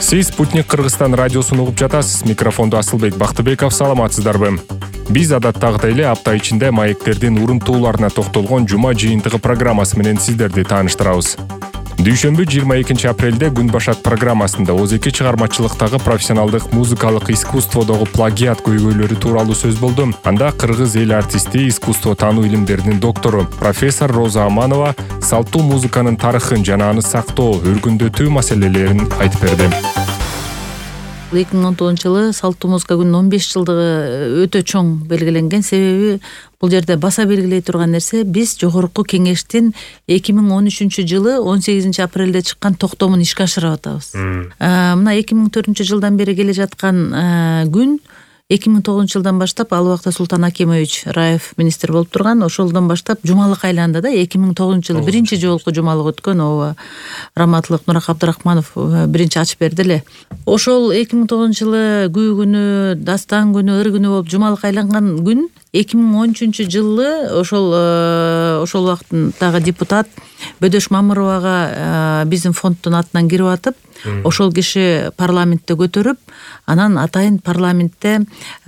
Сиз Спутник Кыргызстан радиосун угуп жатасыз. Микрофонду Асылбек Бактыбеков, саламатсыздарбы? Биз адаттагыдай эле апта ичинде маектердин урунтууларына токтолгон жума жыйынтыгы программасы менен сиздерди тааныштырабыз. Дүйшөмбү 22 апрелде Күн башат программасында озеки чыгармачылыктагы профессионалдык музыкалык искусстводогу плагиат көйгөйлөрү тууралуу сөз болду. Анда кыргыз эл артисти, искусство таануу илимдеринин доктору профессор Роза Аманова салттуу музыканын тарыхын жана аны сактоо, өргүндөтүү маселелерин айтып берди. 2019 жылы салттуу музыка күнүнүн 15 жылдыгы өтө чоң белгиленген. Себеби бул жерде баса белгилей турган нерсе, биз жогорку кеңештин 2013 жылы 18 апрелде чыккан токтомун ишке ашырып атабыз. Мына 2004 жылдан бери келе жаткан күн 2009 жылдан баштап ал убакта Султан Акимович Раев министр болуп турган. Ошолдон баштап жумалык айланды да. 2009 жылы биринчи жолку жумалык өткөн. Ооба, Раматылык Нурак Абдрахманов биринчи ачып берди эле. Ошол 2009 жылы күү күнү, дастан күнү, ыр күнү болуп жумалык айланган күн 2013 жылы ошол убакыттагы депутат Бөдөш Мамыровага биздин фонддун атынан кирип атып, ошол киши парламентте көтөрүп, анан атайын парламентте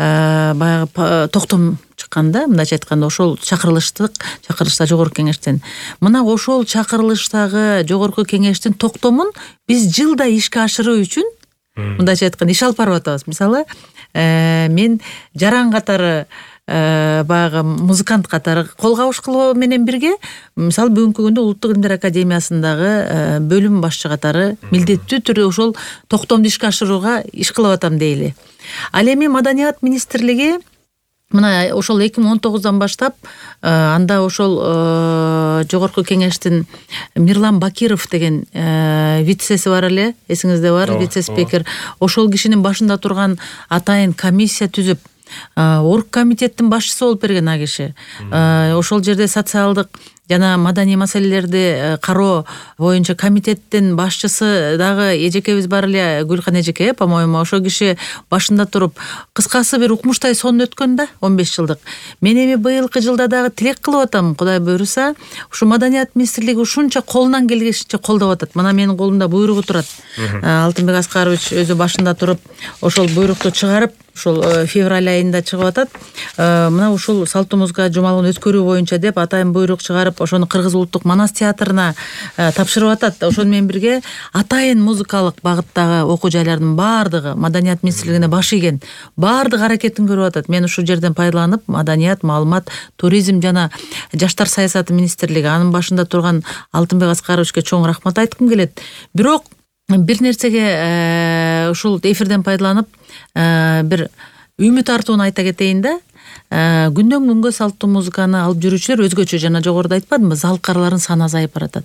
баягы токтом чыккан да, мындайча айтканда ошол чакырылышта жогорку кеңештен. Мына ошол чакырылыштагы жогорку кеңештин токтомун биз жылда ишке ашыруу үчүн мындайча айтканда иш алып барып атабыз. Мисалы, мен жаран катары баягы музыкант катары кол кабыш кылуу менен бирге, мисалы бүгүнкү күндө Улуттук илимдер академиясындагы бөлүм башчы катары милдеттүү түрдө ошол токтомду ишке ашырууга иш кылып атам дейли. Ал эми Маданият министрлиги мына ошол 2019 баштап анда ошол жогорку кеңештин Мирлан Бакиров деген вицеси бар эле, эсиңизде бар, вице-спикер. Ошол кишинин башында турган атайын комиссия түзүп, оргкомитеттин башчысы болуп берген а киши. Ошол жерде социалдык жана маданий маселелерди кароо боюнча комитеттин башчысы дагы эжекебиз бар эле, Гүлкан эжеке, по-моему, ошол киши башында туруп, кыскасы бир укмуштай сон өткөн да, 15 жылдык. Мен эми быйылкы жылда дагы тилек кылып атам, Кудай буйруса, ушу Маданият министрлиги ушунча колунан келгенче колдоп атат. Мына менин колумда буйругу турат. Алтынбек Аскарович өзү башында туруп, ошол буйрукту чыгарып, ошол февраль айында чыгып атат. Мына ушул салттуу музыка жумалыгын өткөрүү боюнча деп атайын буйрук чыгарып, ошону Кыргыз улуттук манас театрына тапшырып атат. Ошону менен бирге атайын музыкалык багыттагы окуу жайлардын баардыгы Маданият министрлигине баш ийген, баардык аракетин көрүп атат. Мен ушул жерден пайдаланып, Маданият, маалымат, туризм жана жаштар саясаты министрлиги, анын башында турган Алтынбек Аскаровичке чоң рахмат айткым келет. Бирок бир нерсеге ушул эфирден пайдаланып бир үмүт артууну айта кетейин да. Күндөн күнгө салттуу музыканы алып жүрүүчүлөр өзгөчө, жана жогоруда айтпадымбы, залкарлардын саны азайып баратат.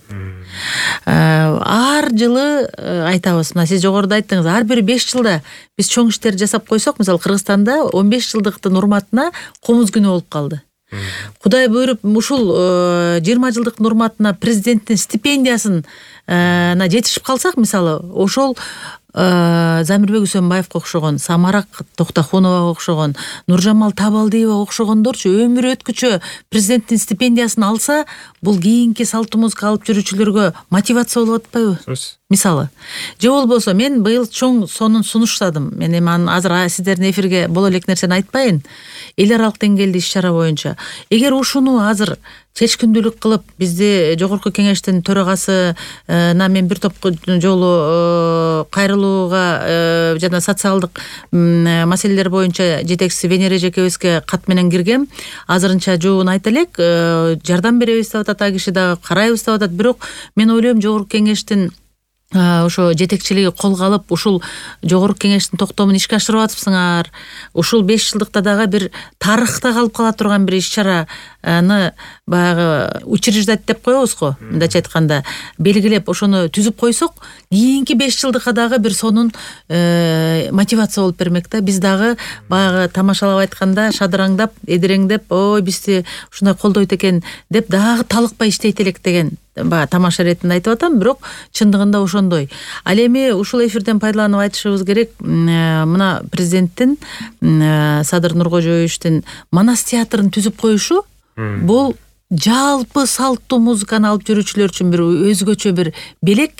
Ар жылы айтабыз, мына сиз жогоруда айттыңыз, ар бир 5 жылда биз чоң иштерди жасап койсок, мисалы Кыргызстанда 15 жылдыктын урматына комуз күнү болуп калды. Кудай буйруп, ушул 20 жылдыктын урматына президенттин стипендиясын жетишип калсак, мисалы, ошол Замирбек Үсөнбаевга окшогон, Самарак Токтохуновага окшогон, Нуржамал Табалдиевага окшогондорчу өмүр өткүчө президенттин стипендиясын алса, бул кийинки салттуу музыка алып жүрүүчүлөргө мотивация болуп атпайбы? Мисалы, же болбосо мен быйыл чоң сонун сунуштадым. Мен эми азыр сиздердин эфирге боло элек нерсени айтпайын. Эл аралык деңгээлде иш-чара боюнча. Эгер ушуну азыр чечкиндүүлүк кылып, бизди жогорку кеңештин төрагасы мен бир топ жолу кайрылууга жана социалдык маселелер боюнча жетекчиси Венера эжекебизге кат менен киргем. Азырынча жообун айта элек, жардам беребиз деп атат, а киши дагы карайбыз деп атат. Бирок мен ойлойм, жогорку кеңештин ошо жетекчилиги колго алып, ушул жогорку кеңештин токтомун ишке ашырып атыпсыңар. Ушул 5 жылдыкта дагы бир тарыхта калып кала турган бир иш-чараны баягы учреждать деп коебузго, мындайча айтканда, белгилеп ошону түзүп койсок, кийинки 5 жылдыкка дагы бир сонун мотивация болуп бермек да. Биз дагы баягы тамашалап айтканда шадыраңдап, эдиреңдеп, ой, бизди ушундай колдойт экен деп дагы талыкпай иштейт элек деген тамаша иретинде айтып атам. Бирок чындыгында ошондой. Ал эми ушул эфирден пайдаланып айтышыбыз керек. Мына президенттин Садыр Нуркожоевичтин манас театрын түзүп коюшу бул жалпы салттуу музыканы алып жүрүүчүлөр үчүн бир өзгөчө бир белек,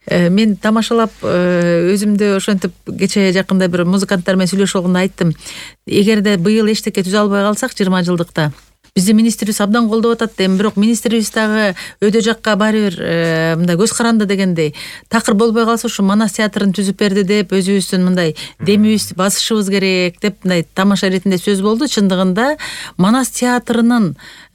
Мен тамашалап өзүмдү ошентип кечээ жакында бир музыканттар менен сүйлөшүп алганда айттым. Эгерде быйыл эчтеке түзө албай калсак 20 жылдыкта биздин министрибиз абдан колдоп атат эми, бирок министрибиз дагы өйдө жакка баары бир мындай көз каранды дегендей. Такыр болбой калса ушу Манас театрын түзүп берди деп өзүбүздүн мындай демибизди басышыбыз керек деп мындай тамаша иретинде сөз болду. Чындыгында Манас театрынын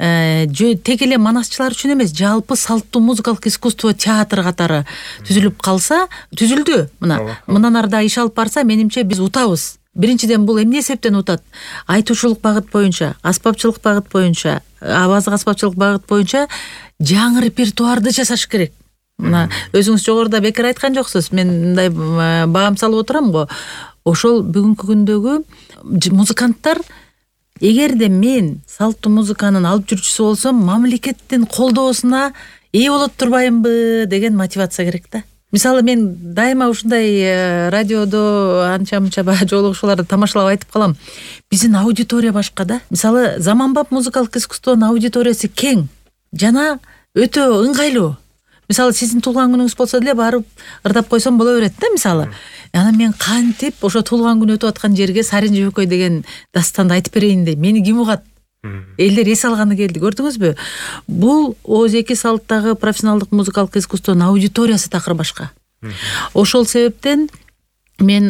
тег эле манасчылар үчүн эмес, жалпы салттуу музыкалык искусство театр катары түзүлүп калса, түзүлдү. Мындан ары да иш алып барса, менимче биз утабыз. Биринчиден бул эмне себептен утат? Айтуучулук багыт боюнча, аспапчылык багыт боюнча, аваздык аспапчылык багыт боюнча жаңы репертуарды жасаш керек. Мына өзүңүз жогоруда бекер айткан жоксуз. Мен мындай баам салып отурам го. Ошол бүгүнкү күндөгү музыканттар, эгерде мен салттуу музыканын алып жүрүүчүсү болсом, мамлекеттин колдоосуна ээ болот турбаймынбы деген мотивация керек да. Мисалы, мен дайыма ушундай радиодо анча-мынча жолугушууларды тамашалап айтып калам. Биздин аудитория башка да. Мисалы, заманбап музыкалык искусствонун аудиториясы кең жана өтө ыңгайлуу. Мисалы, сиздин туулган күнүңүз болсо деле барып ырдап койсом боло берет да, мисалы. Анан мен кантип ошо туулган күнү өтүп аткан жерге Сарин Жөбөкөй деген дастанды айтып берейин дейм. Мени ким угат? Элдер эс алганы келди, көрдүңүзбү? Бул ооз-эки салттагы профессионалдык музыкалык искусствонун аудиториясы такыр башка. Ошол себептен мен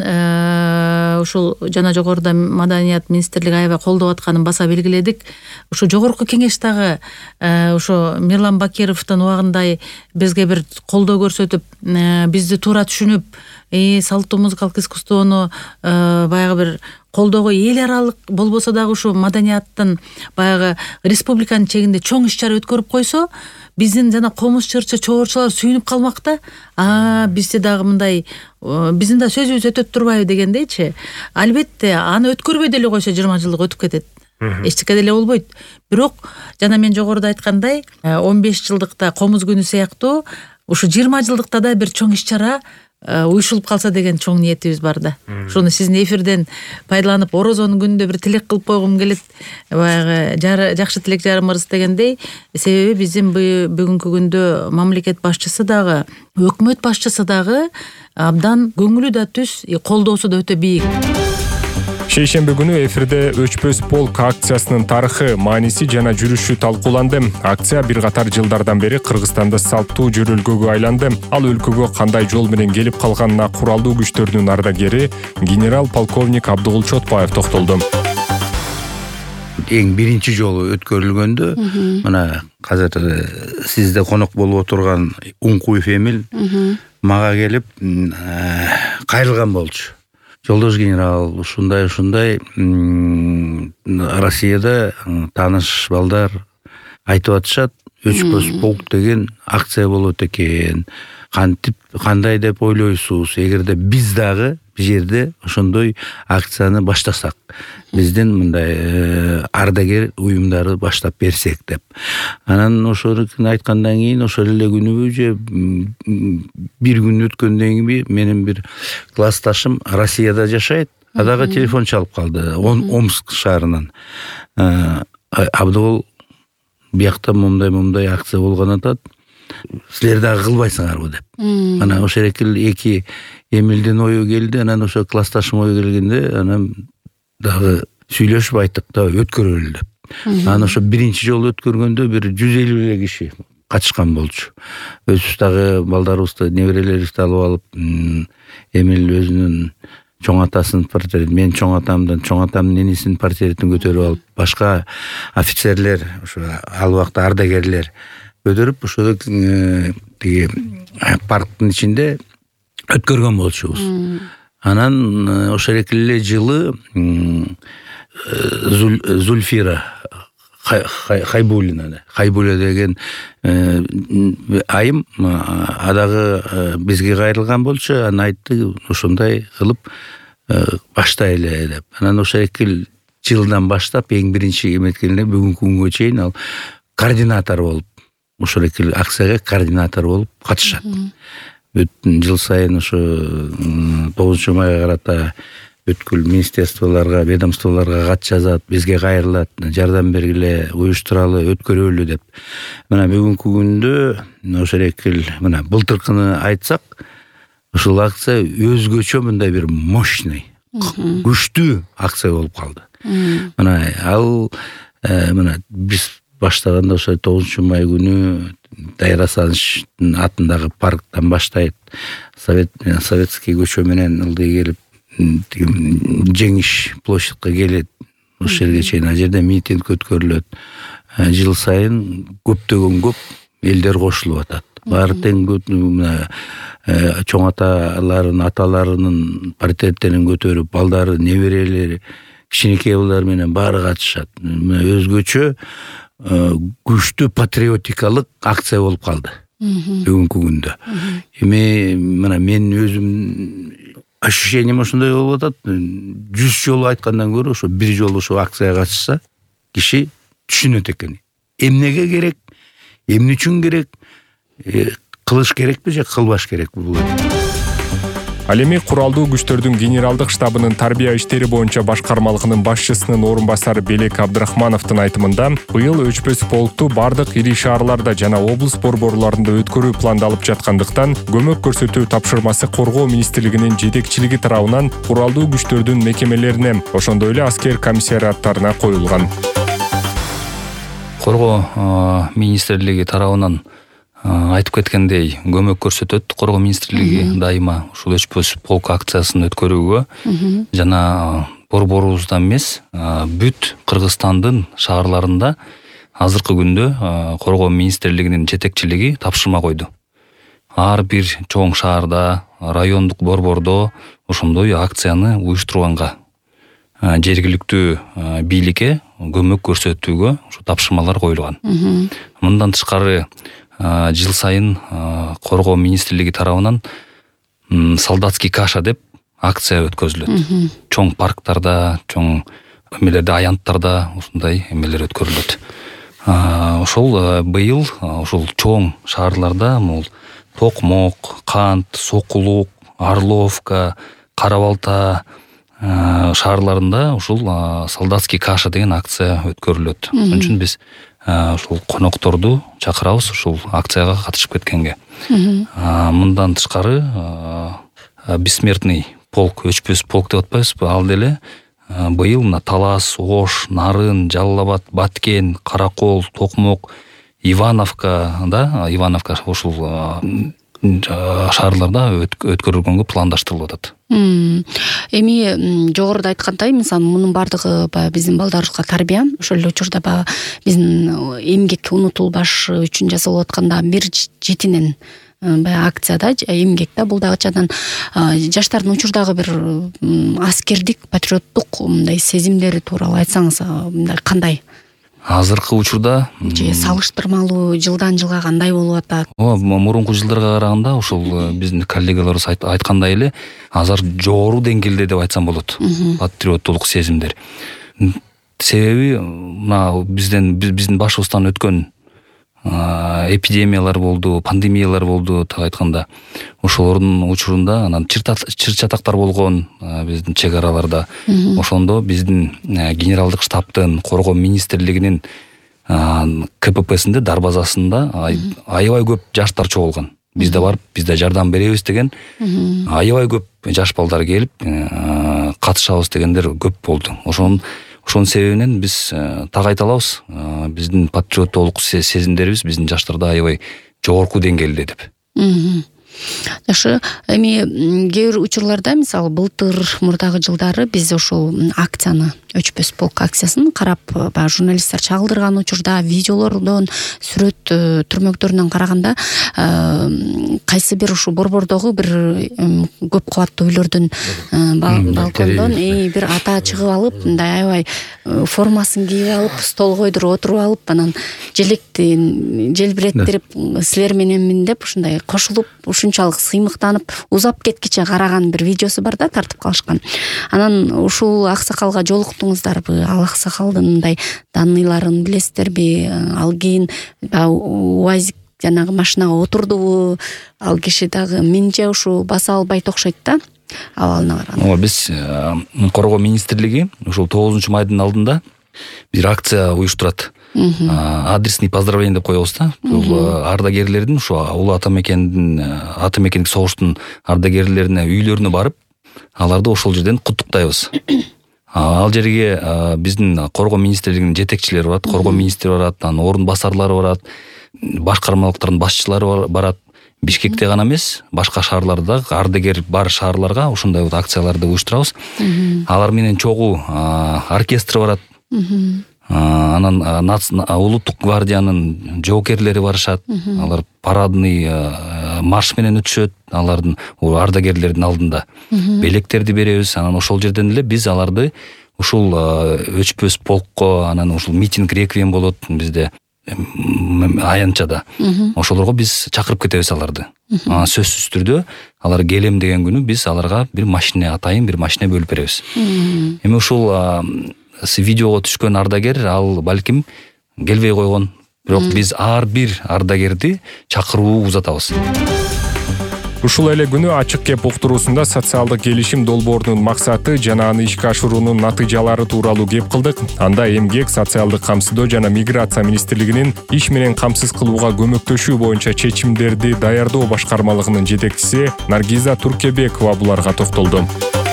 ушул жана жогоруда Маданият министрлиги аябай колдоп атканын баса белгиледик. Ушу жогорку кеңеш дагы ошо Мирлан Бакировдун убагында бизге бир колдоо көрсөтүп, бизди туура түшүнүп, салттуу музыкалык искусствону баягы бир колдоого эл аралык болбосо дагы ушу Маданияттын баягы республиканын чегинде чоң иш-чара өткөрүп койсо, биздин жана комуз чырчы чогорчулар сүйүнүп калмакта. Бизде дагы мындай, биздин да сөзүбүз өтөт турбайбы дегендейчи. Албетте, аны өткөрбөй деле койсо 20 жылдык өтүп кетет. Эчтеке деле болбойт. Бирок жана мен жогоруда айткандай, 15 жылдыкта комуз күнү сыяктуу ушу 20 жылдыкта да бир чоң иш-чара уюшулуп калса деген чоң ниетибиз бар да. Ошону сиздин эфирден пайдаланып, Орозонун күнүндө бир тилек кылып койгум келет. Баягы жакшы тилек жарымыбыз дегендей, себеби биздин бүгүнкү күндө мамлекет башчысы дагы, өкмөт башчысы дагы абдан көңүлү да түз, колдоосу да өтө бийик. Шейшемби күнү эфирде Өчпөс полк акциясынын тарыхы, мааниси жана жүрүшү талкууланды. Акция бир катар жылдардан бери Кыргызстанда салттуу жөрөлгөгө айланды. Ал өлкөгө кандай жол менен келип калганына куралдуу күчтөрдүн ардагери генерал полковник Абдыгул Чотбаев токтолду. Эң биринчи жолу өткөрүлгөндө, мына азыр сизде конок болуп отурган Уңкуев Эмил мага келип кайрылган болчу. Жолдош генерал, ушундай Россияда тааныш балдар айтып атышат, Өчпөс полк деген акция болот экен. Кандай деп ойлойсуз? Эгерде биз дагы бир жерде ошондой акцияны баштасак, биздин мындай ардагер уюмдарды баштап берсек деп. Анан ошону айткандан кийин, ошол эле күнүбү же бир күн өткөндөн кийин менин бир классташым Россияда жашайт, дагы телефон чалып калды, Омск шаарынан. Абдыгул, биякта мындай акция болгон атат. Силер дагы кылбайсыңарбы деп. Анан ошол эки Эмилдин ою келди, анан ошо классташым ою келгенде, анан дагы сүйлөшүп айттык да өткөрөлү деп. Анан ошо биринчи жолу өткөргөндө бир 150 эле киши катышкан болчу. Өзүбүз дагы балдарыбызды, неберелерибизди алып алып, Эмил өзүнүн чоң атасынын портретин, мен чоң атамдын энесинин портретин көтөрүп алып, башка офицерлер, ошо ал убакта ардагерлер көтөрүп, ошо тиги парктын ичинде өткөргөн болчубуз. Анан ошол эле жылы Зульфира Хайбулина деген айым адагы бизге кайрылган болчу, анан айтты, ошондой кылып баштайлы деп. Анан ошол 2 жылдан баштап эң биринчи эметкенде бүгүнкү күнгө чейин ал координатор болуп, ошол акцияга координатор болуп катышат. Жыл сайын ошо 9 майга карата бүткүл министерстволорго, ведомстволорго кат жазат, бизге кайрылат, жардам бергиле, уюштуралы, өткөрөлү деп. Мына бүгүнкү күндө ошол мына былтыркыны айтсак, ушул акция өзгөчө мындай бир мощный, күчтүү акция болуп калды. Мына ал мына биз баштаганда ошо 9 май күнү Дайыр Асановичтин атындагы парктан баштайт, Советский көчө менен ылдый келип Жеңиш площадька келет, ошол жерге чейин ал жерде митинг өткөрүлөт. Жыл сайын көптөгөн элдер кошулуп атат. Баары тең чоң аталарынын портреттерин көтөрүп, балдары, неберелери, кичинекей балдар менен баары катышат. Өзгөчө күчтүү патриотикалык акция болуп калды бүгүнкү күндө. Эми мына мен өзүм ощущением ошондой болуп атат. 100 жолу айткандан көрө ошо бир жолу ошо акцияга катышса, киши түшүнөт экен. Эмнеге керек, эмне үчүн керек, кылыш керекпи же кылбаш керекпи бул? Ал эми куралдуу күчтөрдүн генералдык штабынын тарбия иштери боюнча башкармалыгынын башчысынын орун басары Белек Абдрахмановдун айтымында, быйыл өчпөс полкту бардык ири шаарларда жана облус борборлорунда өткөрүү пландалып жаткандыктан, көмөк көрсөтүү тапшырмасы Коргоо министрлигинин жетекчилиги тарабынан куралдуу күчтөрдүн мекемелерине, ошондой эле аскер комиссариаттарына коюлган. Коргоо министрлиги тарабынан айтып кеткендей көмөк көрсөтөт. Коргоо министрлиги дайыма ушул өчпөс полк акциясын өткөрүүгө жана борборубузда эмес, бүт Кыргызстандын шаарларында азыркы күндө Коргоо министрлигинин жетекчилиги тапшырма койду. Ар бир чоң шаарда, райондук борбордо ошондой акцияны уюштурганга, жергиликтүү бийликке көмөк көрсөтүүгө ушу тапшырмалар коюлган. Мындан тышкары жыл сайын Коргоо министрлиги тарабынан солдатский каша деп акция өткөрүлөт. Чоң парктарда, чоң эмелерде, аянттарда ушундай эмелер өткөрүлөт. Ошол быйыл ушул чоң шаарларда Токмок, Кант, Сокулук, Орловка, Кара Балта шаарларында ушул солдатский каша деген акция өткөрүлөт. Ошон үчүн биз ушул конокторду чакырабыз ушул акцияга катышып кеткенге. Мындан тышкары бессмертный полк, өчпөс полк деп атпайбызбы, ал деле быйыл мына Талас, Ош, Нарын, Жалал Абад, Баткен, Каракол, Токмок, Ивановка ушул шаарларда өткөрүлгөнгө пландаштырылып атат. Эми жогоруда айткандай, мисалы мунун бардыгы биздин балдарыбызга тарбия, ошол эле учурда биздин эмгек унутулбаш үчүн жасалып атканда бир жетинен акцияда эмгек да, бул дагы жадан жаштардын учурдагы бир аскердик, патриоттук мындай сезимдери тууралуу айтсаңыз, мындай кандай? Азыркы учурда же салыштырмалуу жылдан жылга кандай болуп атат? Мурунку жылдарга караганда ушул биздин коллегаларыбыз айткандай эле азыр жогору деңгээлде деп айтсам болот патриоттулук сезимдер. Себеби мына биздин башыбыздан өткөн эпидемиялар болду, пандемиялар болду так айтканда. Ошолордун учурунда анан чыр-чатактар болгон биздин чек араларда. Ошондо биздин генералдык штабтын, Коргоо министрлигинин КППсинде, дарбазасында аябай көп жаштар чогулган. Бизде барып, бизде жардам беребиз деген аябай көп жаш балдар келип катышабыз дегендер көп болду. Ошонун себебинен биз так айта алабыз, биздин патриоттулук сезимдерибиз биздин жаштарда аябай жогорку деңгээлде деп. Жакшы, эми кээ бир учурларда, мисалы былтыр, мурдагы жылдары биз ошол акцияны, өчпөс полк акциясын карап, журналисттер чагылдырган учурда видеолордон, сүрөт түрмөктөрүнөн караганда, кайсы бир ушул борбордогу бир көп кабаттуу үйлөрдүн балкондон бир ата чыгып алып, мындай аябай формасын кийип алып, стол койдуруп отуруп алып, анан желекти желбиреттирип, силер мененмин деп ушундай кошулуп, ушунчалык сыймыктанып, узап кеткиче караган бир видеосу бар да, тартып калышкан. Анан ушул аксакалга жолуктуңуздарбы? Ал аксакалдын мындай данныйларын билесиздерби? Ал кийин УАЗик жанагы машинага отурдубу? Ал киши дагы менче ушу баса албайт окшойт да. Абалына караганда. Биз Коргоо министрлиги ушул 9 майдын алдында бир акция уюштурат. адресный поздравление деп коебуз да. Бул ардагерлердин ушу улуу атамекендик согуштун ардагерлерине үйлөрүнө барып, аларды ошол жерден куттуктайбыз. Ал жерге биздин коргоо министрлигинин жетекчилери барат, коргоо министри барат, анын орун басарлары барат, башкармалыктардын башчылары барат. Бишкекте гана эмес, башка шаарларда, ардагер бар шаарларга ушундай акцияларды уюштурабыз. Алар менен чогуу оркестр барат. Анан улуттук гвардиянын жоокерлери барышат. Алар парадный марш менен өтүшөт, алардын ардагерлердин алдында. Белектерди беребиз, анан ошол жерден эле биз аларды ушул өчпөс полкко, анан ушул митинг реквием болот бизде аянтчада. Ошолорго биз чакырып кетебиз аларды. Сөзсүз түрдө алар келем деген күнү биз аларга бир машина бөлүп беребиз. Эми ушул видеого түшкөн ардагер ал балким келбей койгон, бирок биз ар бир ардагерди чакыруу узатабыз. Ушул эле күнү ачык кеп уктуруусунда социалдык келишим долбоорунун максаты жана аны ишке ашыруунун натыйжалары тууралуу кеп кылдык. Анда эмгек, социалдык камсыздоо жана миграция министрлигинин иш менен камсыз кылууга көмөктөшүү боюнча чечимдерди даярдоо башкармалыгынын жетекчиси Наргиза Туркебекова буларга токтолду.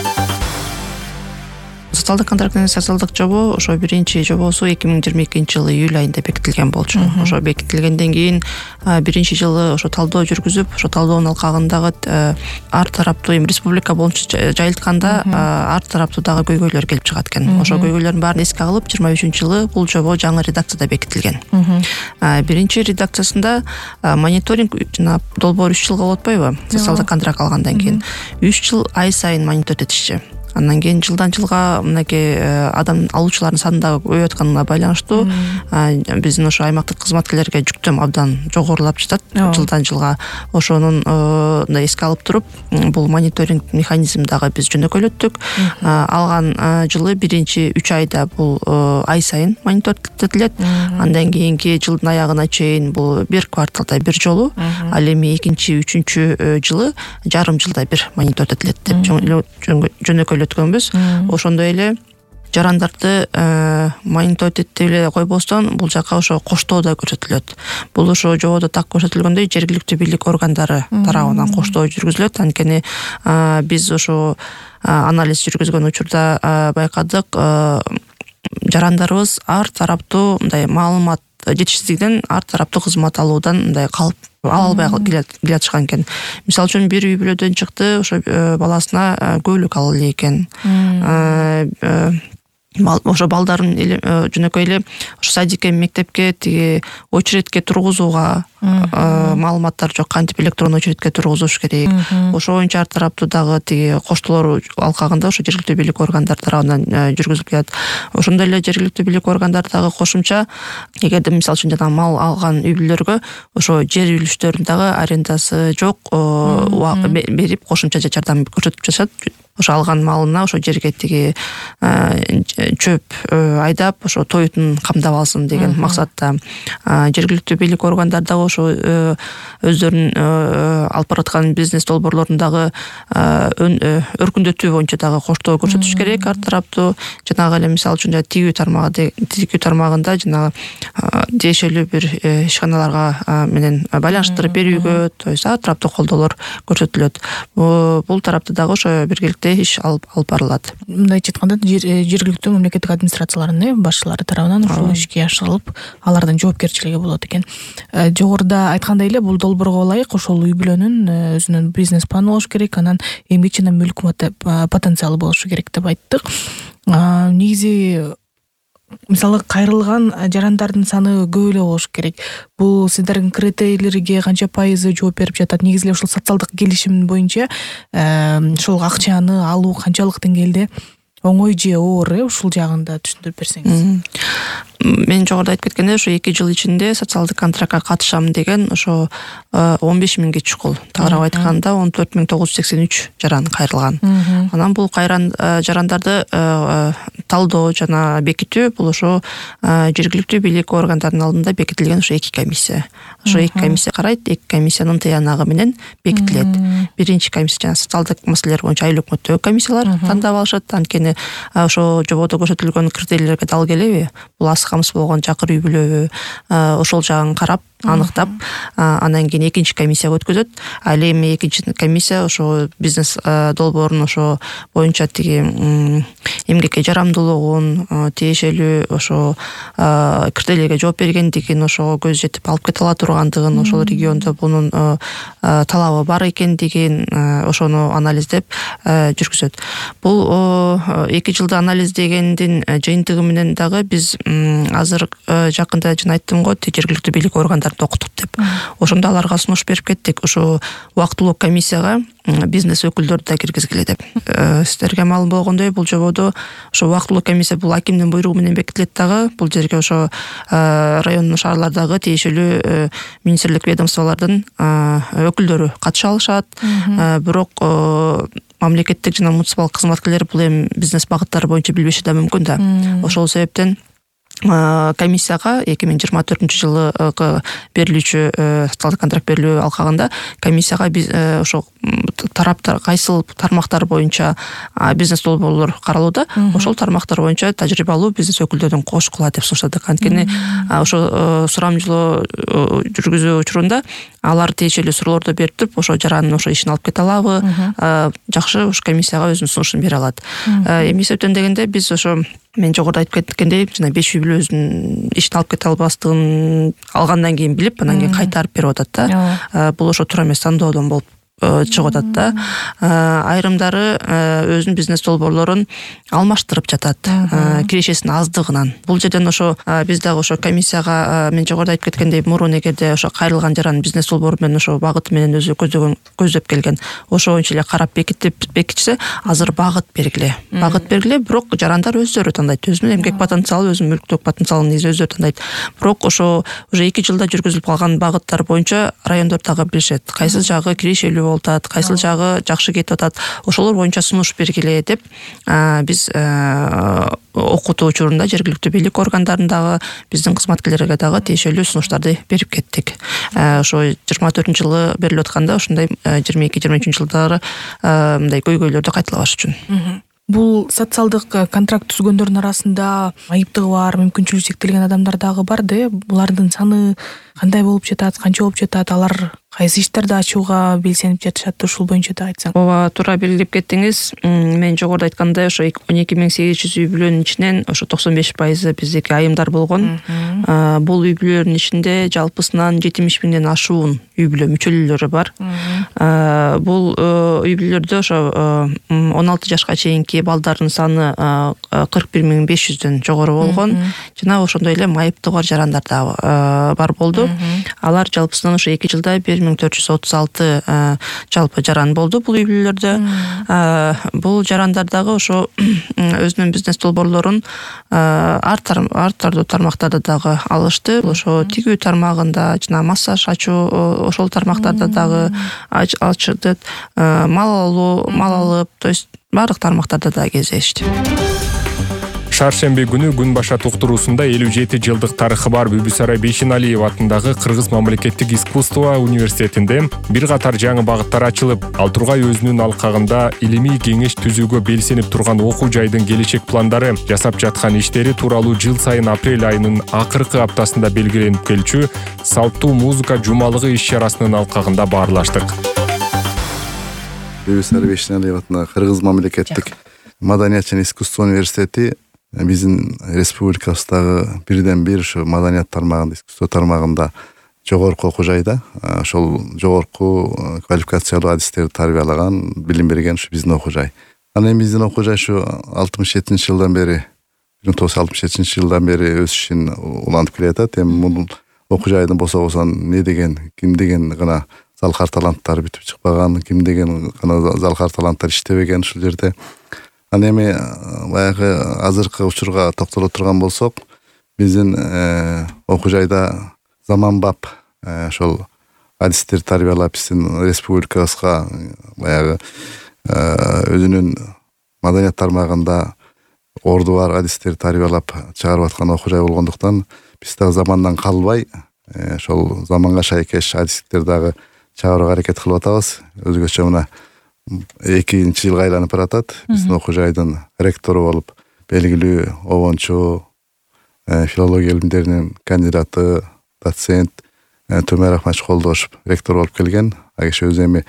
Социалдык контрактын социалдык жобо ошо биринчи жобосу 2022-жылы июль айында бекитилген болчу. Ошо бекитилгенден кийин биринчи жылы ошо талдоо жүргүзүп, ошо талдоонун алкагындагы ар тараптуу республика боюнча жайылтканда ар тараптуу дагы көйгөйлөр келип чыгат экен. Ошо көйгөйлөрдүн баарын эске алып 23-жылы бул жобо жаңы редакцияда бекитилген. Биринчи редакциясында мониторинг жана долбоор 3 жылга болот отпойбу? Социалдык контракт алгандан кийин 3 жыл ай сайын мониторинг этишчи. Андан кийин жылдан жылга мынакей адам алуучулардын санында көбөйүп атканына байланыштуу биздин ошо аймактык кызматкерлерге жүктөм абдан жогорулап жатат жылдан жылга. Ошонун эске алып туруп, бул мониторинг механизмин дагы биз жөнөкөйлөттүк. Алган жылы биринчи 3 айда бул ай сайын мониторинг этилет. Андан кийинки жылдын аягына чейин бул бир кварталда бир жолу, ал эми экинчи, үчүнчү жылы жарым жылда бир мониторинг этилет деп жөнөкөйлөткөнбүз. Ошондой эле жарандарды мониторинг этип эле койбостон бул жака ошо коштоо да көрсөтүлөт. Бул ошо жободо так көрсөтүлгөндөй жергиликтүү бийлик органдары тарабынан коштоо жүргүзүлөт. Анткени биз ошо анализ жүргүзгөн учурда байкадык, жарандарыбыз ар тараптуу мындай маалымат жетишсиздигинен ар тараптуу кызмат алуудан мындай калып ала албай келатышкан экен. Мисалы үчүн бир үй бүлөдөн чыкты, ошо баласына көйлөк алалы эле экен. Ошо балдарын жөнөкөй эле ошо садикке, мектепке, тиги очередке тургузууга маалыматтар жок, кантип электрондуу очередке тургузуш керек. Ошо боюнча ар тараптуу дагы тиги коштоолор алкагында ошо жергиликтүү бийлик органдары тарабынан жүргүзүлүп келет. Ошондой эле жергиликтүү бийлик органдары дагы кошумча, эгерде мисалы үчүн жана мал алган үй бүлөлөргө ошо жер үлүштөрүн дагы арендасы жок берип кошумча жардам көрсөтүп жатышат. Ошо алган малына ошо жерге тиги чөп айдап ошо тоютун камдап алсын деген максатта. Жергиликтүү бийлик органдары дагы ошо өздөрүнүн алып бараткан бизнес долбоорлорундагы өркүндөтүү боюнча дагы коштоо көрсөтүш керек ар тараптуу. Жанагы эле мисалы үчүн тигүү тармагында жанагы тиешелүү бир ишканаларга менен байланыштырып берүүгө, то есть ар тараптуу колдоолор көрсөтүлөт. Бул тарапта дагы ошо биргеликте иш алып барылат. Мындайча айтканда, жергиликтүү мамлекеттик администрациялардын башчылары тарабынан ушул ишке ашырылып, алардын жоопкерчилиги болот экен. Жогоруда айткандай эле, бул долбоорго ылайык ошол үй бүлөнүн өзүнүн бизнес планы болуш керек, анан эмгек жана мүлк потенциалы болушу керек деп айттык. Негизи мисалы кайрылган жарандардын саны көп эле болуш керек. Бул сиздердин критерийлерге канча пайызы жооп берип жатат? Негизи эле ушул социалдык келишим боюнча ошол акчаны алуу канчалык деңгээлде оңой же оор, ушул жагында түшүндүрүп берсеңиз. Мен жогоруда айтып кеткендей, ошо 2 жыл ичинде социалдык контрактка катышам деген ошо 15.000 чукул. Тагыраак айтканда 14.983 жаран кайрылган. Анан бул кайран жарандарды талдоо жана бекитүү бул ошо жергиликтүү бийлик органдарынын алдында бекитилген ошо 2 комиссия. Ошо 2 комиссия карайт, 2 комиссиянын тыянагы менен бекитилет. Биринчи комиссия жана социалдык маселелер боюнча айыл өкмөттөгү комиссиялар тандап алышат. Анткени анткени ошо жободо көрсөтүлгөн критерийлерге дал келеби, бул аз камсыз болгон жакыр үй бүлөбү, ошол жагын карап аныктап, анан кийин экинчи комиссияга өткөзөт. Ал эми экинчи комиссия ошо бизнес долбоорун ошо боюнча тиги эмгекке жарамдуулугун, тиешелүү ошо критерийлерге жооп бергендигин, ошого көз жетип алып кете ала тургандыгын, ошол региондо бунун талабы бар экендигин ошону анализдеп жүргүзөт. Бул 2 жылда анализдегендин жыйынтыгы менен дагы биз азыр жакында жана айттым го, жергиликтүү бийлик органдарын окутуп деп. Ошондо аларга сунуш берип кеттик. Ошо убактылуу комиссияга бизнес өкүлдөрдү да киргизгиле деп. Сиздерге маалым болгондой, бул жободо ошо убактылуу комиссия бул акимдин буйругу менен бекитилет дагы. Бул жерге ошо райондун шаарлардагы тиешелүү министрлик ведомстволордун өкүлдөрү катыша алышат. Бирок мамлекеттик жана муниципал кызматкерлер бул эми бизнес багыттары боюнча билбеши да мүмкүн да. Ошол себептен комиссияга 2024-жылы берилүүчү социалдык контракт берилүү алкагында комиссияга биз ошо тараптар кайсыл тармактар боюнча бизнес долбоорлор каралууда, ошол тармактар боюнча тажрыйбалуу бизнес өкүлдөрүн кошкула деп сунуштадык. Анткени ошо сурамжылоо жүргүзүү учурунда алар тиешелүү суроолорду берип, ошо жарандын ошо ишин алып кете алабы, жакшы ушу комиссияга өзүнүн сунушун бере алат. Эми эсептен дегенде биз ошо мен жогоруда айтып кеткендей, жана 5 үй бүлө өзүнүн ишин алып кете албастыгын алгандан кийин билип, анан кийин кайтарып берип атат да. Бул ошо туура эмес тандоодон болуп чыгып атат да. Айрымдары өзүнүн бизнес долбоорлорун алмаштырып жатат, кирешесинин аздыгынан. Бул жерден ошо биз дагы ошо комиссияга мен жогоруда айтып кеткендей, мурун эгерде ошо кайрылган жаран бизнес долбоору менен ошо багыты менен өзү көздөп келген, ошо боюнча эле карап бекитсе, азыр багыт бергиле, бирок жарандар өздөрү тандайт, өзүнүн эмгек потенциалы, өзүнүн мүлктүк потенциалын негизи өздөрү тандайт. Бирок ошо уже 2 жылда жүргүзүлүп калган багыттар боюнча райондордагы билишет, кайсыл жагы кирешелүү болуп атат, кайсыл жагы жакшы кетип атат, ошолор боюнча сунуш бергиле деп биз окутуу учурунда жергиликтүү бийлик органдарындагы биздин кызматкерлерге дагы тиешелүү сунуштарды берип кеттик. Ошо 24-жылы берилип атканда ошондой 22-23-жылдары мындай көйгөйлөрдү кайталабаш үчүн. Бул социалдык контракт түзгөндөрдүн арасында айыптыгы бар, мүмкүнчүлүгү чектелген адамдар дагы бар да. Булардын саны кандай болуп жатат, канча болуп жатат, алар кайсы иштерди ачууга белсенип жатышат, ушул боюнча да айтсаң. Ооба, туура белгилеп кеттиңиз. Мен жогоруда айткандай, ошо 12800 үй бүлөнүн ичинен ошо 95% биздики айымдар болгон. Бул үй бүлөлөрдүн ичинде жалпысынан 70 миңден ашуун үй бүлө мүчөлөлөрү бар. Бул үй бүлөлөрдө ошо 16 жашка чейинки балдардын саны 41500дөн жогору болгон. Жана ошондой эле майыптыгы бар жарандар да бар болду. Алар жалпысынан ошо 2 жылда 1436 жалпы жаран болду бул үй бүлөлөрдө. Бул жарандар дагы ошо өзүнүн бизнес долбоорлорун ар тармактарда дагы алышты. Ошо тигүү тармагында жана массаж ачуу ошол тармактарда дагы ачылды. Мал алып, то есть бардык тармактарда да кездешти. Шаршемби күнү күн башат уктуруусунда 57 жылдык тарыхы бар Бүбүсарай Бейшеналиев атындагы Кыргыз мамлекеттик искусство университетинде бир катар жаңы багыттар ачылып, ал Тургай өзүнүн алкагында илимий кеңеш түзүүгө белсенип турган окуу жайдын келечек пландары, жасап жаткан иштери тууралуу жыл сайын апрель айынын акыркы аптасында белгиленип келчү салттуу музыка жумалыгы иш-чарасынын алкагында баарлаштык. Бүбүсарай Бейшеналиев атындагы Кыргыз мамлекеттик маданият жана искусство университети биздин республикабыздагы бирден бир ушу маданият тармагында, искусство тармагында жогорку окуу жайда, ошол жогорку квалификациялуу адистерди тарбиялаган, билим берген ушу биздин окуу жай. Анан эми биздин окуу жай ушу 67-жылдан бери, 1967-жылдан бери өз ишин улантып келатат. Эми бул окуу жайдын босо не деген, ким деген гана залкар таланттар бүтүп чыкпаган, ким деген гана залкар таланттар иштебеген ушул жерде. Аны эми баягы азыркы учурга токтоло турган болсок, биздин окуу жайда заманбап ошол адистер тарбиялап, биздин республикабызга баягы өзүнүн маданият тармагында орду бар адистер тарбиялап чыгарып аткан окуу жай болгондуктан, биз дагы замандан калбай ошол заманга шайкеш адистер дагы чыгарууга аракет кылып атабыз. Өзгөчө мына экинчи жылга айланып баратат. Биздин окуу жайдын ректору болуп белгилүү обончу, филология илимдеринин кандидаты, доцент Төмөр Ахматович Колдошев ректор болуп келген. Ал киши өзү эми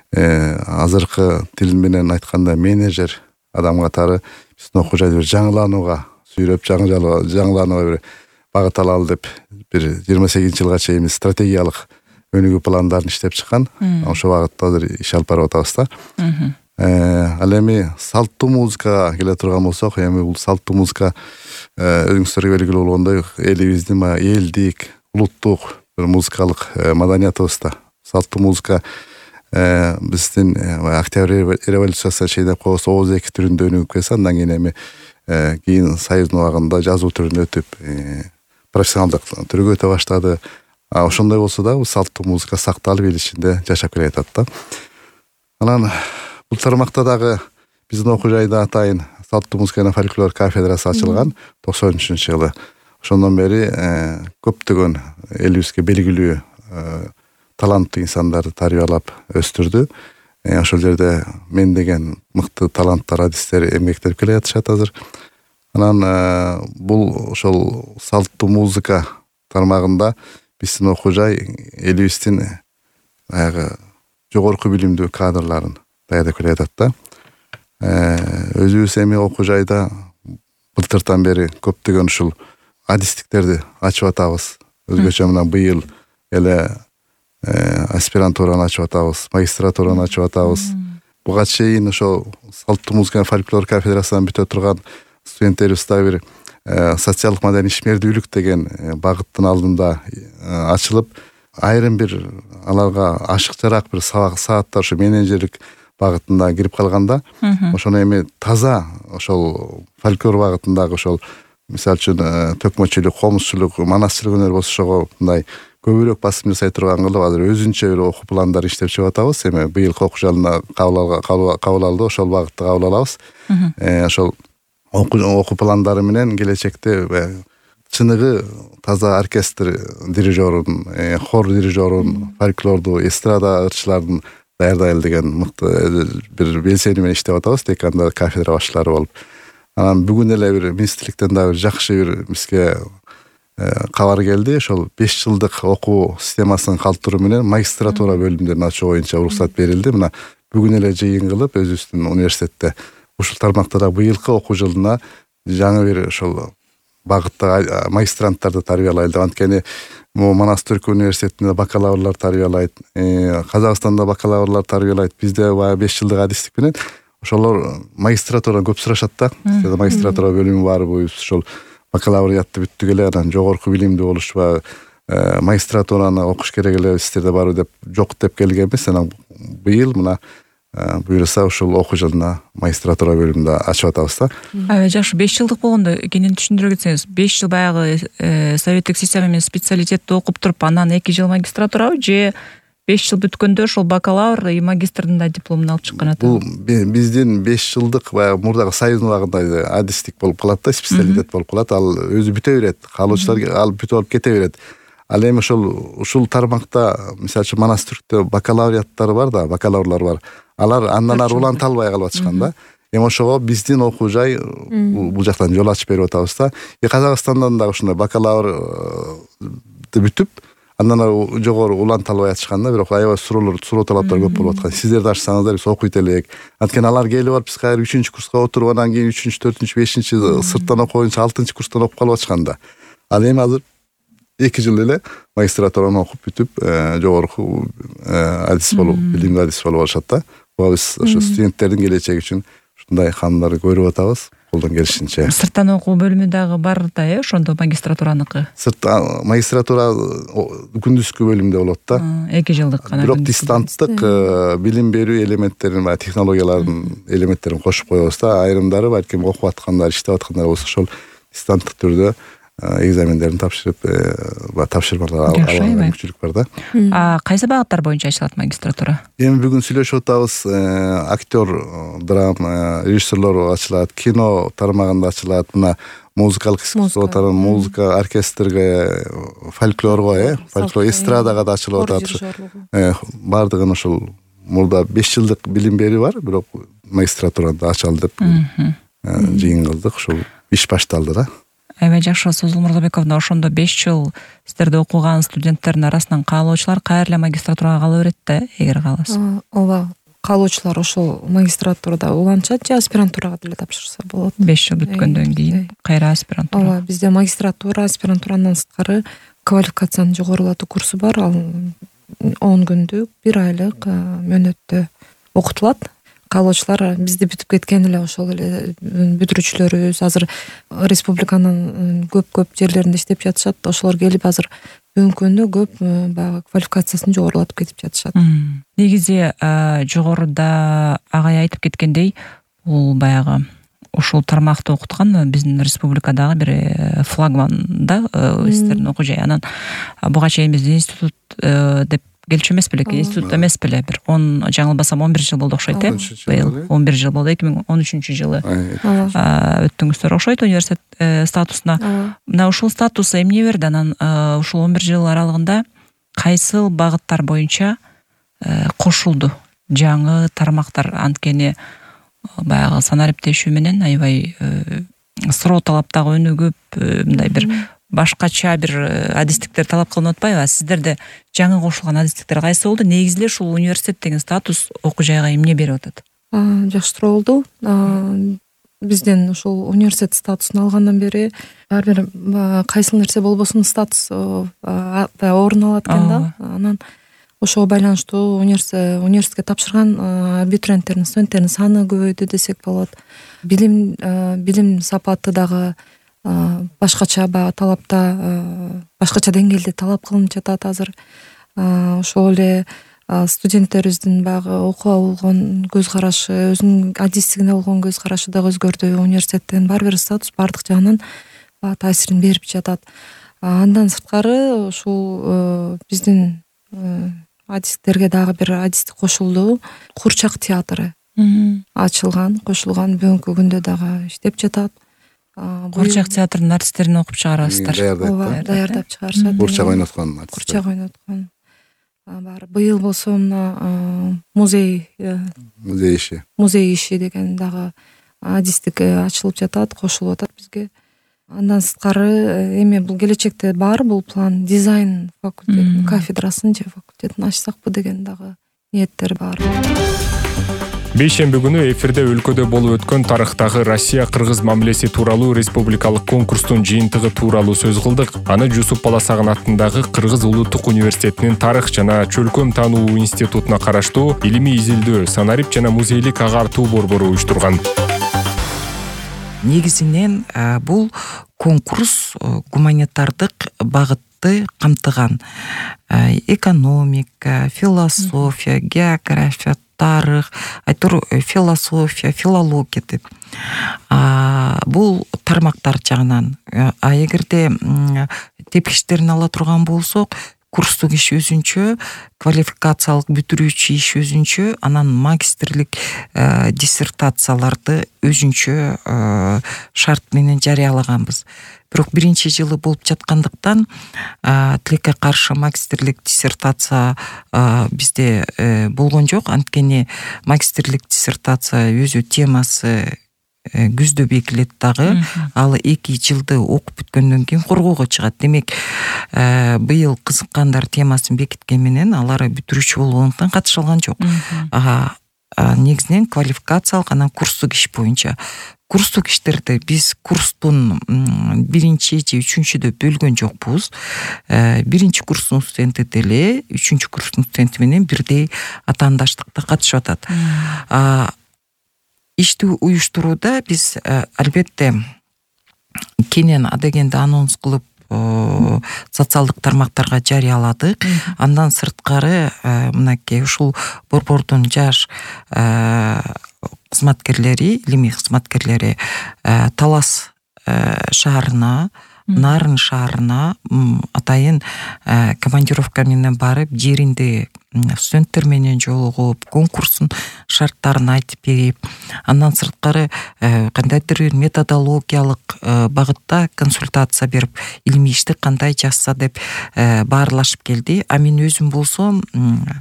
азыркы тил менен айтканда менеджер адам катары биздин окуу жайды бир жаңыланууга сүйрөп, жаңыланууга бир багыт алалы деп бир 28 жылга чейин стратегиялык өнүгүү пландарын иштеп чыккан. Ошол багытта азыр иш алып барып атабыз да. Ал эми салттуу музыкага келе турган болсок, эми бул салттуу музыка өзүңүздөргө белгилүү болгондой элибиздин элдик, улуттук бир музыкалык маданиятыбызда салттуу музыка биздин Октябрь революциясына чейин коебуз 32 түрүндө өнүгүп келсе, андан кийин эми кийин Союздун убагында жазуу түрүнө өтүп профессионалдык түргө өтө баштады. Ошондой болсо да салттуу музыка сакталып эл ичинде жашап келатат да. Анан бул тармакта дагы биздин окуу жайда атайын салттуу музыка жана фольклор кафедрасы ачылган 93-жылы. Ошондон бери көптөгөн элибизге белгилүү таланттуу инсандарды тарбиялап өстүрдү. Ошол жерде мен деген мыкты таланттар, адистер эмгектенип келе жатышат азыр. Анан бул ошол салттуу музыка тармагында биздин окуу жай элибиздин баягы жогорку билимдүү кадрларын даярдап келе жатат да. Өзүбүз эми окуу жайда былтыртан бери көптөгөн ушул адистиктерди ачып атабыз. Өзгөчө мына быйыл эле аспирантураны ачып атабыз, магистратураны ачып атабыз. Буга чейин ошо салттуу музыка фольклор кафедрасынан бүтө турган студенттерибиз дагы бир социалдык маданий ишмердүүлүк деген багыттын алдында ачылып, айрым бир аларга ашыкчараак бир сааттар ушу менеджерлик багытында кирип калганда, ошону эми таза ошол фольклор багытындагы ошол мисалы үчүн төкмөчүлүк, комузчулук, манасчылык өнөр болсо ошого мындай көбүрөөк басым жасай турган кылып азыр өзүнчө бир окуу пландар иштеп чыгып атабыз. Эми быйылкы окуу жылына кабыл алды, ошол багытты кабыл алабыз. Ошол окуу пландары менен келечекте чыныгы таза оркестр дирижерун, хор дирижерун, фольклорду, эстрада ырчыларын даярдайлы деген мыкты бир белсени менен иштеп атабыз. Деканда кафедра башчылары болуп. Анан бүгүн эле бир министрликтен дагы жакшы бир бизге кабар келди. Ошол 5 жылдык окуу системасын калтыруу менен магистратура бөлүмдөрүн ачуу боюнча уруксат берилди. Мына бүгүн эле жыйын кылып өзүбүздүн университетте ушул тармакта да быйылкы окуу жылына жаңы бир ошол багытта магистранттарды тарбиялайлы деп. Анткени Манас Түркү университетинде бакалаврлар тарбиялайт, Казакстанда бакалаврлар тарбиялайт. Бизде баягы 5 жылдык адистик менен ошолор магистратураны көп сурашат да. Бизде магистратура бөлүмү барбы, ошол бакалавриатты бүттүк эле анан жогорку билимдүү болушпа, магистратураны окуш керек эле сиздерде барбы деп жок деп келгенбиз. Анан быйыл мына буюрса ушул окуу жылына магистратура бөлүмүндө ачып атабыз да. Жакшы, 5 жылдык болгондо кенен түшүндүрө кетсеңиз, 5 жыл баягы советтик система менен специалитетти окуп туруп, анан 2 жыл магистратурабы же 5 жыл бүткөндө ошол бакалавр и магистрдын да дипломун алып чыккан атабы? Бул биздин 5 жылдык баягы мурдагы Союздун убагында адистик болуп калат да, специалитет болуп калат. Ал өзү бүтө берет, каалоочулар ал бүтүп алып кете берет. Ал эми ушул тармакта мисалы үчүн Манас Түрктө бакалавриаттар бар да, бакалаврлар бар. Алар андан ары уланта албай калып атышкан да. Эми ошого биздин окуу жай бул жактан жол ачып берип атабыз да. Казакстандан дагы ушундай бакалаврды бүтүп, андан ары жогору уланта албай атышканда, бирок аябай суроо талаптар көп болуп аткан. Сиздер да ачсаңыздар биз окуйт элек. Анткени алар келип барып биз кайра 3-курска отуруп, анан кийин 3-4, 5 сырттан окуп боюнча 6-курстан окуп калып атышканда. Ал эми азыр 2 жыл эле магистратураны окуп бүтүп, жогорку адис болуп, билимдүү адис болуп алышат да. Буга биз ошо студенттердин келечеги үчүн ушундай кадамдарды көрүп атабыз. Колдон келишинче. Сырттан окуу бөлүмү дагы бар да, ошондо магистратураныкы. Магистратура күндүзгү бөлүмдө болот да. 2 жылдык гана. Бирок дистанттык билим берүү элементтерин, технологиялардын элементтерин кошуп коебуз да. Айрымдары балким окуп аткандар, иштеп аткандар болсо ошол дистанттык түрдө экзамендерин тапшырып, тапшырмалар алган мүмкүнчүлүк бар да. Кайсы багыттар боюнча ачылат магистратура? Эми бүгүн сүйлөшүп атабыз. Актер, драма, режиссерлор ачылат, кино тармагында ачылат. Мына музыкалык искусство тармагы, музыка, оркестрге, фольклорго, фольклор эстрадага да ачылып атат. Бардыгын ошол мурда 5 жылдык билим берүү бар, бирок магистратурада ачалдып жыйын кылдык, ушул иш башталды да. Аябай жакшы, Созул Мырзабековна, ошондо 5 жыл сиздерде окуган студенттердин арасынан каалоочулар кайра эле магистратурага кала берет да, эгер кааласа. Ооба, каалоочулар ошол магистратурада уланчат же аспирантурага деле тапшырса болот. 5 жыл бүткөндөн кийин кайра аспирантура. Ооба, бизде магистратура, аспирантурандан сырткары квалификациянын жогорулатуу курсу бар. Ал 10 күндүк, 1 айлык мөөнөттө окутулат. Каалоочулар бизди бүтүп кеткен эле ошол эле бүтүрүүчүлөрүбүз азыр республиканын көп жерлеринде иштеп жатышат. Ошолор келип азыр бүгүнкү күндө көп баягы квалификациясын жогорулатып кетип жатышат. Негизи жогоруда агай айтып кеткендей, бул баягы ушул тармакты окуткан биздин республикадагы бир флагман да сиздердин окуу жай. Анан буга чейин биз институт деп келчү эмес беле, институт эмес беле, бир 10 жаңылбасам 11 жыл болду окшойт э. Быйыл 11 жыл болду, 2013 жылы өттүңүздөр окшойт университет статусуна. Мына ушул статус эмне берди? Анан ушул 11 жыл аралыгында кайсыл багыттар боюнча кошулду жаңы тармактар? Анткени баягы санариптешүү менен аябай суроо талаптагы өнүгүп, мындай бир башкача бир адистиктер талап кылынып атпайбы? Сиздерде жаңы кошулган адистиктер кайсы болду? Негизи эле ушул университет деген статус окуу жайга эмне берип атат? Жакшы суроо болду. Бизден ушул университет статусун алгандан бери ар бир кайсыл нерсе болбосун статус орун алат экен да. Анан ошого байланыштуу университетке тапшырган абитуриенттердин, студенттердин саны көбөйдү десек болот. Билим сапаты дагы башкача баягы талапта, башкача деңгээлде талап кылынып жатат азыр. Ошол эле студенттерибиздин баягы окууга болгон көз карашы, өзүнүн адистигине болгон көз карашы да өзгөрдү. Университеттин бар бир статус бардык жагынан таасирин берип жатат. Андан сырткары ушул биздин адистиктерге дагы бир адистик кошулду. Курчак театры ачылган, кошулган, бүгүнкү күндө дагы иштеп жатат. Курчак театрдын артисттерин окуп чыгарасыздар. Даярдап чыгарышат. Курчак ойноткон артисттер. Курчак ойноткон. Бар. Быйыл болсо мына музей иши деген дагы адистик ачылып жатат, кошулуп атат бизге. Андан сырткары эми бул келечекте бар бул план дизайн факультетинин кафедрасын же факультетин ачсакпы деген дагы ниеттер бар. Бейшемби күнү эфирде өлкөдө болуп өткөн тарыхтагы Россия-Кыргыз мамилеси тууралуу республикалык конкурстун жыйынтыгы тууралуу сөз кылдык. Аны Жусуп Баласагын атындагы Кыргыз улуттук университетинин тарых жана чөлкөм таануу институтуна караштуу илимий изилдөө, санарип жана музейлик агартуу борбору уюштурган. Негизинен бул конкурс гуманитардык багытты камтыган. Экономика, философия, география, тарых, философия, филология деп. Бул тармактар жагынан. Эгерде тепкичтерин ала турган болсок, курстук иш өзүнчө, квалификациялык бүтүрүүчү иш өзүнчө, анан магистрлик диссертацияларды өзүнчө шарт менен жарыялаганбыз. Бирок биринчи жылы болуп жаткандыктан тилекке каршы магистрлик диссертация бизде болгон жок. Анткени магистрлик диссертация өзү темасы күздө бекилет дагы. Ал 2 жылды окуп бүткөндөн кийин коргоого чыгат. Демек, быйыл кызыккандар темасын бекиткен менен алар бүтүрүүчү болгондуктан катыша алган жок. Негизинен квалификациялык, анан курстук иш боюнча. Курстук иштерди биз курстун 1-чи же 3-чүдө бөлгөн жокпуз. 1-чи курстун студенти деле 3-чү курстун студенти менен бирдей атаандаштыкта катышып атат. Ишти уюштурууда биз албетте кенен адегенде анонс кылып социалдык тармактарга жарыяладык. Андан сырткары мынакей ушул борбордун жаш кызматкерлери, илимий кызматкерлери Талас шаарына, Нарын шаарына атайын командировка менен барып, жеринде студенттер менен жолугуп, конкурстун шарттарын айтып берип, андан сырткары кандайдыр бир методологиялык багытта консультация берип, илимий ишти кандай жазса деп баарлашып келди. Мен өзүм болсом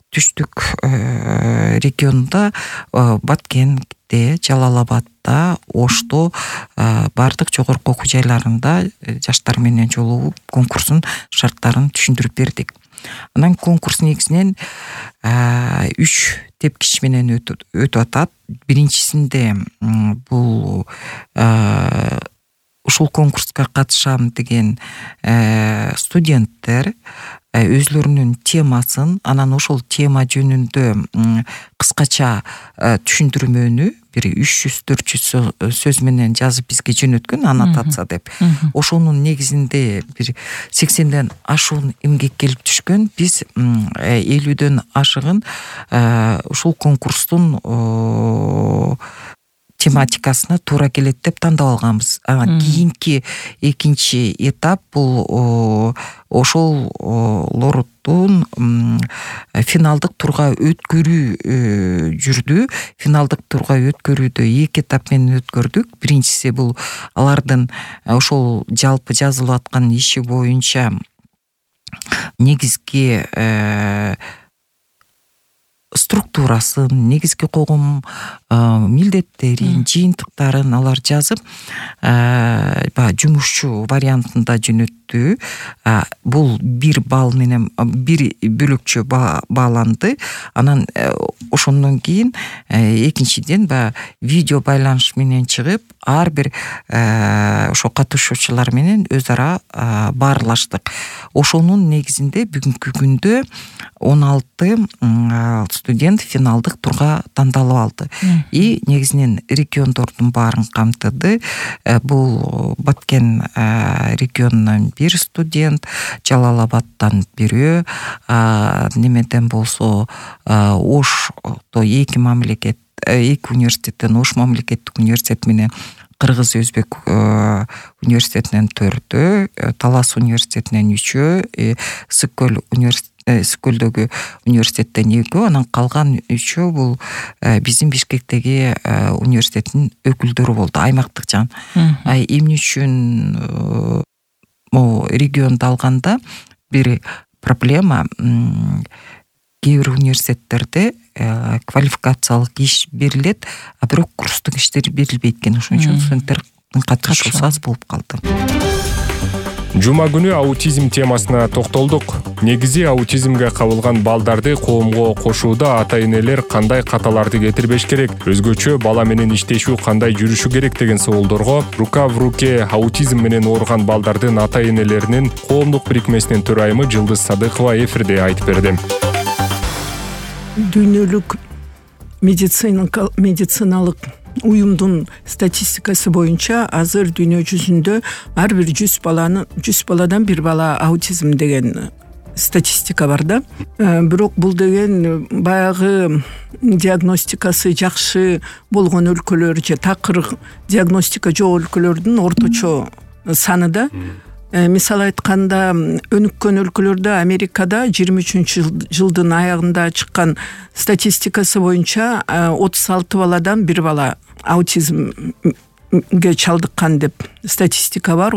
түштүк регионунда Баткентте, Жалал Абадта, Ошто бардык жогорку окуу жайларында жаштар менен жолугуп конкурстун шарттарын түшүндүрүп бердик. Анан конкурс негизинен 3 тепкич менен өтүп атат. Биринчисинде бул ушул конкурска катышам деген студенттер өзлөрүнүн темасын, анан ошол тема жөнүндө кыскача түшүндүрмөнү бир 300-400 сөз менен жазып бизге жөнөткөн, аннотация деп. Ошонун негизинде бир 80ден ашуун эмгек келип түшкөн. Биз 50дөн ашыгын ушул конкурстун тематикасына туура келет деп тандап алганбыз. Кийинки экинчи этап бул ошолордун финалдык турга өткөрүү жүрдү. Финалдык турга өткөрүүдө 2 этап менен өткөрдүк. Биринчиси бул алардын ошол жалпы жазылып аткан иши боюнча негизги структурасын, негизги когум милдеттерин, жыйынтыктарын алар жазып, жумушчу вариантында жөнөттү. Бул 1 балл менен 1 бөлөкчө бааланды. Анан ошондон кийин экинчиден видео байланыш менен чыгып, ар бир ошо катышуучулар менен өз ара баарлаштык. Ошонун негизинде бүгүнкү күндө 16 студент финалдык турга тандалып алды. И негизинен региондордун баарын камтыды. Бул Баткен регионунан 1 студент, Жалал Абадтан 1, немеден болсо Ошто 2 мамлекет, 2 университеттен Ош мамлекеттик университет менен Кыргыз Өзбек университетинен 4, Талас университетинен 3, Сыккөлдөгү университеттен 2, анан калган 3 бул биздин Бишкектеги университеттин өкүлдөрү болду, аймактык жан. Эмне үчүн регионду алганда бир проблема, кээ бир университеттерде квалификациялык иш берилет, а бирок курстук иштер берилбейт экен. Ошон үчүн студенттердин катышуусу аз болуп калды. Жума күнү аутизм темасына токтолдук. Негизи аутизмге кабылган балдарды коомго кошууда ата-энелер кандай каталарды кетирбеш керек, өзгөчө бала менен иштешүү кандай жүрүшү керек деген суолдорго рука в руке аутизм менен ооруган балдардын ата-энелеринин коомдук бирикмесинин төрайымы Жылдыз Садыкова эфирде айтып берди. Дүйнөлүк медициналык уюмдун статистикасы боюнча азыр дүйнө жүзүндө ар бир 100 баладан 1 бала аутизм деген статистика бар да. Бирок бул деген баягы диагностикасы жакшы болгон өлкөлөр же такыр диагностика жок өлкөлөрдүн орточо саны да. Мисалы айтканда, өнүккөн өлкөлөрдө Америкада 23-жылдын аягында чыккан статистикасы боюнча 36 баладан 1 бала аутизмге чалдыккан деп статистика бар.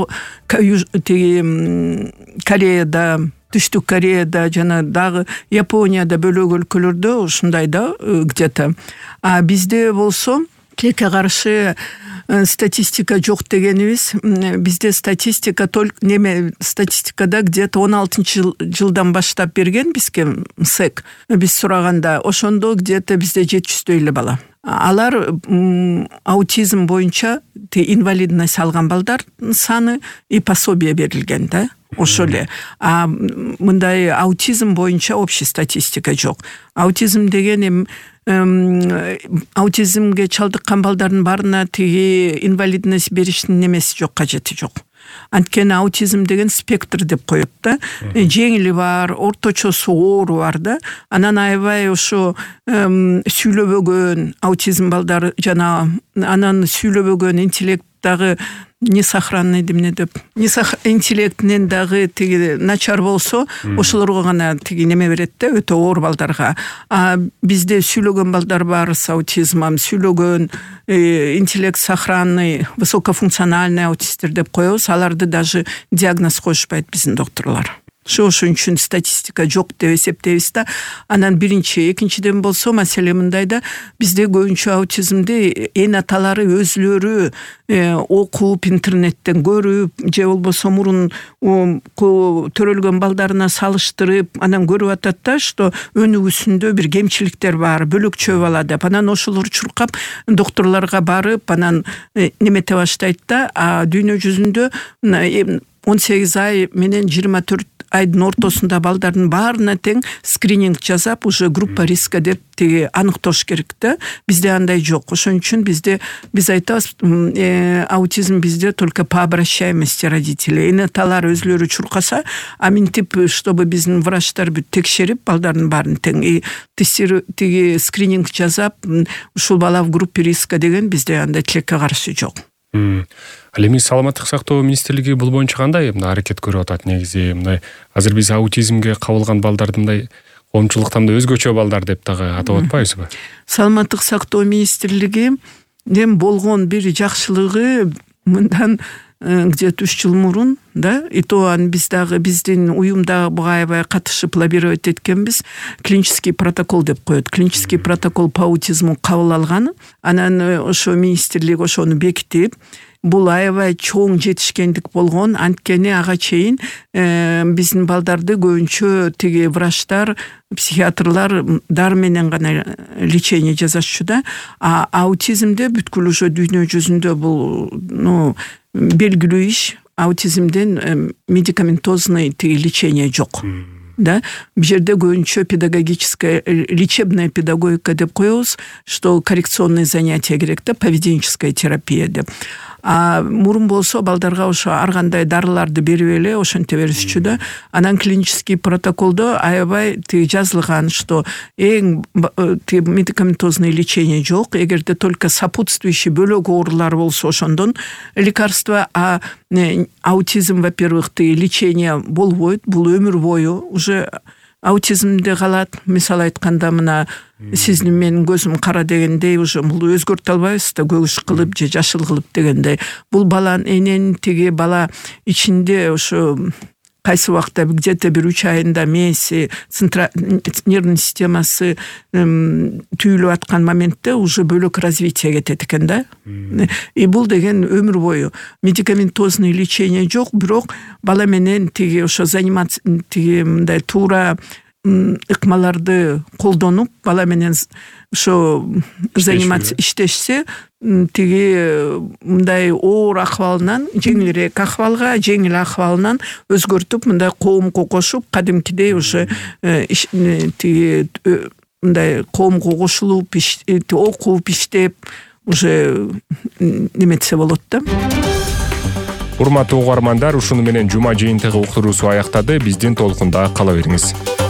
Кореяда, Түштүк Кореяда жана дагы Японияда бөлөк өлкөлөрдө ушундай да где-то. А бизде болсо тилекке каршы статистика жок дегенибиз, бизде статистика статистикада где-то 16-жылдан баштап берген бизге МСЭК. Биз сураганда ошондо где-то бизде 700 эле бала. Алар аутизм боюнча инвалидность алган балдар саны и пособие берилген да. Ошо эле. А мындай аутизм боюнча общий статистика жок. Аутизм деген аутизмге чалдыккан балдардын баарына инвалидность бериштин немеси жок, кажети жок. Анткени аутизм деген спектр деп коет да. Жеңили бар, орточосу оору бар да. Анан аябай ошо сүйлөбөгөн аутизм балдары жана анан сүйлөбөгөн интеллект дагы несохранный демне деп. Интеллектинен дагы начар болсо, ошолорго гана неме берет да, өтө оор балдарга. А бизде сүйлөгөн балдар бар с аутизмом, сүйлөгөн интеллект сохранный, высокофункциональный аутисттер деп коебуз. Аларды даже диагноз коюшпайт биздин докторлор. ошон үчүн статистика жок деп эсептейбиз да. Анан биринчи, экинчиден болсо маселе мындайда, бизде көбүнчө аутизмди эн аталары өзүлөрү окуп, интернеттен көрүп, же болбосо мурун төрөлгөн балдарына салыштырып, анан көрүп атат да, что өнүгүүсүндө бир кемчиликтер бар, бөлөкчө бала деп. Анан ошолор чуркап докторлорго барып, анан немете баштайт да. Дүйнө жүзүндө 18 ай менен 24 айдын ортосунда балдардын баарына тең скрининг жасап, уже группа риска деп тиги аныктош керек да. Бизде андай жок. Ошон үчүн биз айтабыз, аутизм бизде только по обращаемости родителей. Энаталар өзлөрү чуркаса, минтип, чтобы биздин врачтар текшерип, балдардын баарын тең тиги скрининг жасап, ушул бала в группе риска деген бизде андай тилекке каршы жок. Ал эми саламаттык сактоо министрлиги бул боюнча кандай аракет көрүп атат? Негизи мындай азыр биз аутизмге кабылган балдарды мындай коомчулукта өзгөчө балдар деп дагы атап атпайбызбы? Саламаттык сактоо министрлиги болгон бир жакшылыгы мындан где-то 3 жыл мурун, да, и то биз дагы биздин уюмда буга аябай катышып лоббировать эткенбиз, клинический протокол деп коет. Клинический протокол по аутизму кабыл алган. Анан ошо министрлик ошону бекитип, бул аябай чоң жетишкендик болгон. Анткени ага чейин биздин балдарды көбүнчө тиги врачтар, психиатрлар дар менен гана лечение жасашчу да. Аутизмде бүткүл ошо дүйнө жүзүндө бул белгилүү иш. Аутизмден медикаментозный лечение жок. Да, бул жерде көбүнчө педагогическая, лечебная педагогика деп коебуз, что коррекционные занятия керек да, поведенческая терапия деп. Мурун болсо балдарга ошо ар кандай дарыларды берип эле ошентип беришчү да. Анан клинический протоколдо аябай жазылган, что эң медикаментозный лечение жок, эгерде только сопутствующий бөлөк оорулар болсо ошондон лекарство, аутизм, во-первых, лечение болбойт, бул өмүр бою уже аутизмде калат. Мисалы айтканда, мына сиздин менин көзүм кара дегендей, уже бул өзгөртө албайбыз да, көгүш кылып же жашыл кылып дегендей. Бул баланын энен тиги бала ичинде ошо кайсы убакта где-то бир 3 айында мээси, нервный системасы түйүлүп аткан моментте уже бөлөк развитие кетет экен да. И бул деген өмүр бою. Медикаментозный лечение жок, бирок бала менен тиги ошо заниматься тиги мындай туура ыкмаларды колдонуп, бала менен ошо заниматься иштешсе, тиги мындай оор акыбалынан жеңилирээк акыбалга, жеңил акыбалынан өзгөртүп, мындай коомго кошуп, кадимкидей уже тиги мындай коомго кошулуп, окуп, иштеп, уже неметсе болот да. Урматтуу угармандар, ушуну менен жума жыйынтыгы уктуруусу аяктады. Биздин толкунда кала бериңиз.